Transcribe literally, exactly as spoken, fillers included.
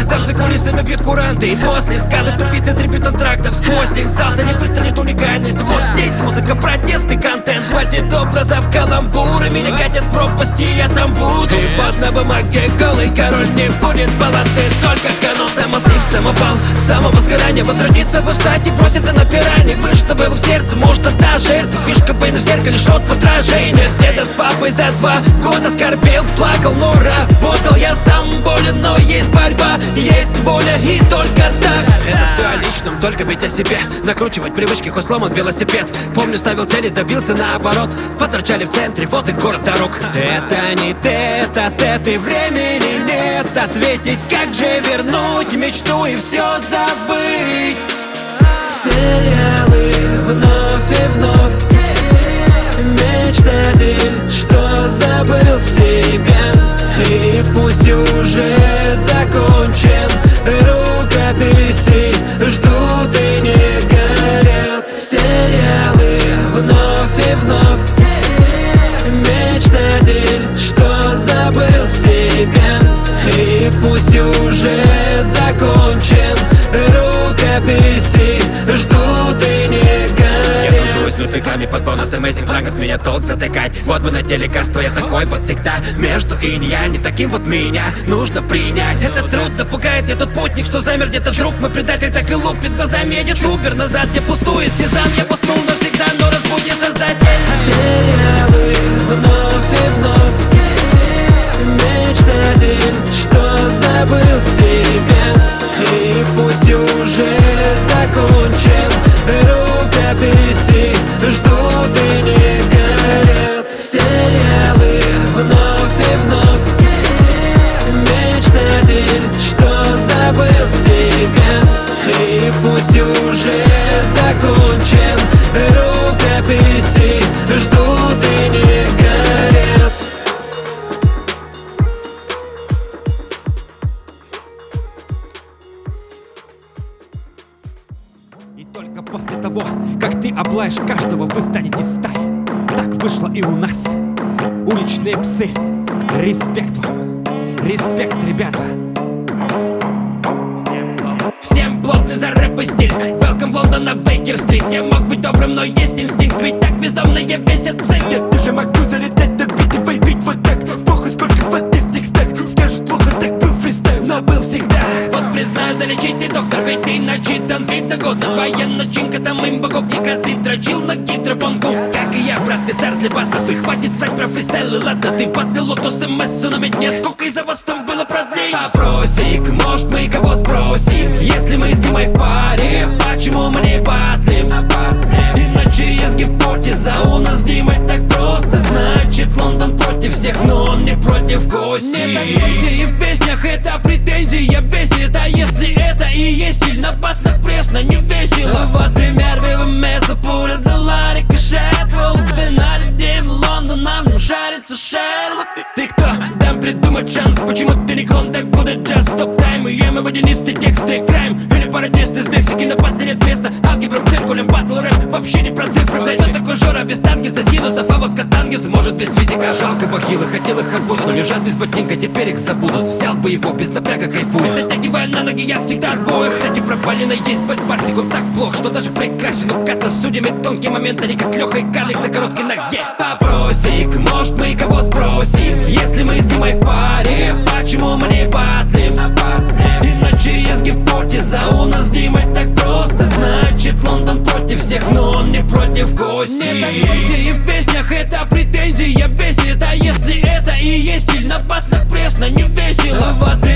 Там за кулисами бьют куранты, и после сказок тупицы трибют антрактов. Сквозь них сдался, не выстрелит уникальность. Вот здесь музыка, протест и контент. Хватит образов, каламбуры. Меня катят в пропасти, я там буду. Вот на бумаге голый король, не будет баллады, только канон. Самослив, самопал, самого сгорания. Возродиться бы в штате, броситься на пиране. Вы что было в сердце, может одна жертва. Фишка Бэйна в зеркале, шот подражения. Деда с папой за два года скорбел, плакал, но работал. Я сам болен, но есть борьба, есть воля, и только так. Это все о личном, только бить о себе. Накручивать привычки, хоть сломан велосипед. Помню, ставил цели, добился наоборот. Поторчали в центре, вот и город дорог. Это не тет-а-тет, и времени нет ответить, как же вернуть мечту и все забыть. Сериалы вновь и вновь. Мечтатель, что забыл себя, и пусть сюжет закончен. Рукописи ждут и не горят. Сериалы вновь и вновь. Мечтатель, что забыл себя, и пусть сюжет закончен. Рукописи ждут и не горят. Я танцую с тупиками под бонус Amazing Dragons, меня толк затыкать. Вот бы на те лекарства, я такой вот всегда. Между и не я, не таким вот меня нужно принять. Это трудно пугает, я тот путник, что замер где-то. Друг мой предатель так и лупит глазами. Едет Убер назад, где пустует сезам. Я уснул навсегда, но разбудит создатель. Сериалы вновь и вновь. Мечтатель, что забыл себя, и пусть сюжет закончен. Рукописи ждут и не горят. Сериалы вновь и вновь. Мечтатель, что забыл себя, и пусть сюжет закончен. Рукописи ждут и не горят. И только после того, как ты облаешь каждого, вы станете стаей. Так вышло и у нас. Уличные псы, респект вам, респект, ребята. Всем плотный за рэп и стиль. Welcome в Лондон на Бейкер-стрит. Я мог быть добрым, но есть инстинкт. Ведь так бездомные бесят псы. Я тоже могу залетать на бит и вайбить вот так. Похуй, сколько воды в текстах. Скажут, плохо, так был фристайл, но был всегда. Вот признаю, залечить ты доктор, ведь ты начитан. Видно годно, твоя начинка, там им богопника. Ты дрочил на гидропонку, как и я, брат, ты стар для батлов. И хватит врать про фристайлы, ладно. Ты батл лотос, эм-эссу на медне. Сколько из-за вас там было продлей? Вопросик, может мы кого спросим? Если мы с Димой в паре, почему мы не батлим? Иначе есть гипотеза, у нас с Димой так просто. Значит, Лондон против всех, но он не против гостей. Нет агрессии в песнях, это претензия бесит. А если это и есть стиль на батлах, пресно, не весело. Вот пример, ВВМС, пуля дала рикошет. В финале Дим Лондон, нам не шарится Шерлок. Ты кто? Дам придумать шанс, почему ты не клон, так куда джаз? Стоп-тайм, и я мы водянистый тексты, крайм. Или пародист из Мексики, на батле нет места. Алгебрам, циркулем, батл рэп, вообще не про цифры, блядь. Он такой Жора без тангенса, синусов, а вот катангенс может без физика. Жалко бахилы, хотел их обуть, но лежат без ботинка, теперь их забудут. Взял бы его, без напряга кайфует. Дотягивая на ноги, я всегда рву. И, кстати, про Полина есть под барсиком так плохо, что даже прекрасен. Ну как-то судьями тонкие моменты, не как Леха и карлик на короткой ноге. Вопросик, может мы кого спросим? Если мы с Димой в паре, почему мы не батлим? Иначе есть гипотеза, у нас с Димой так просто. Значит, Лондон против всех, но он не против гостей. Нет агрессии в песнях, это претензия бесит. А если это и есть стиль на батлах, пресно, не весело. Вот